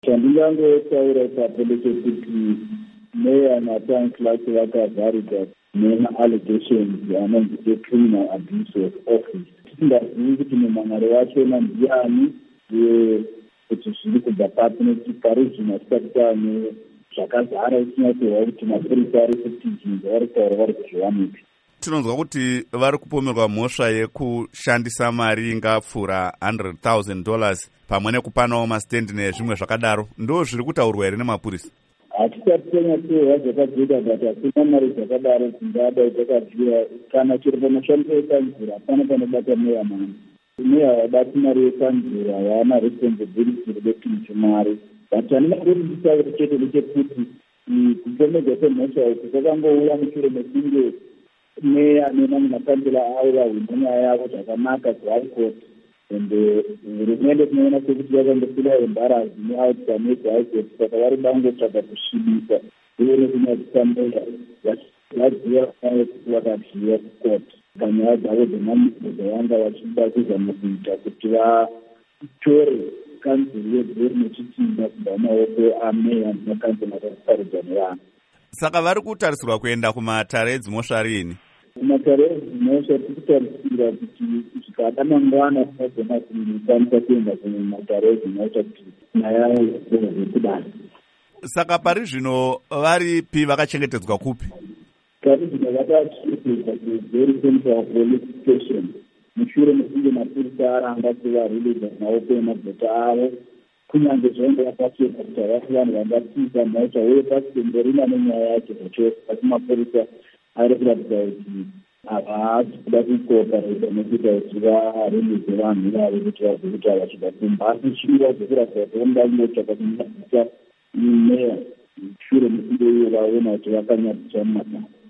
Chandingangotaura ipapo ndechekuti meya naTown Clerk vakavharika nema-allegations anonzi criminal abuse of office. Tisingazivi kuti mumhan'aro wachona ndiani uye kuti zviri kubva papi, nekuti pari zvino hatisati taane zvakazara isinyatorwa kuti mapurisa ari kutijinza vari kutaura vari kuzviwanika. Tinonzwa kuti vari kupomerwa mhosva yekushandisa mari ingapfuura $100,000 pamwe nekupanawo mastendi nezvimwe zvakadaro. Ndo zviri kutaurwa here nemapurisa? Hatisati tanyatsohwa zvakajeka, but hasina mari dzakadaro dzingadai dzakabvira. Kana chiri pamashandiro ekanzura hapana panobata meya mari. Meya havabati mari yekanzura, haana responsibility rekuti mari. But handingangoti nditaure chete ndechekuti kupomedzwa kwemhosva uku kwakangouya mushure mekunge meya nemamwe makansela avo vahwina nyaya yavo zvakanaka kuHigh Court, ende hurumende tinoona sekuti yakangofila embarasi neoutcome yeHigh Court, saka vari vangotsvaga kusvibisa uye nekunyadzisa meya vaziva kuti vakadyiwa kucourt panyaya dzavo dzemamiso dzavanga vachida kuzama kuita kuti vatore kanzuru yebheri nechitimba kubva mumaoko ameya nemakanzela akasarudzwa nevanhu. Saka vari kutarisirwa kuenda kumatare edzimhosva riini? Kumatare edzimhosva tiri kutarisira kuti zvikada mangwana tinogona kukwanisa kuenda kumatare edzimhosva kuti nyaya dzekudaro. Saka pari zvino varipi vakachengetedzwa kupi? Pari zvino vakachengetedzwa kuVery Central Police Station mushure mekunge mapurisa aramba kuvarudza maoko emagota avo, kunyange zvainge vakacheka kuti havasi vanhu vangatiza mhosva uye pasipemberina nenyaya yacho zvachose, asi mapurisa ari kuratidza kuti havasi kuda kucooperata nekuita kuti varemedze vanhu ivavo kuti vazokuta vachibva kumba, asi chirwa zvekuratidza kuti vanoda kungotsvaka kunyadzisa meya shure mekunge ivo vaona kuti vakanyadziswa mumatango.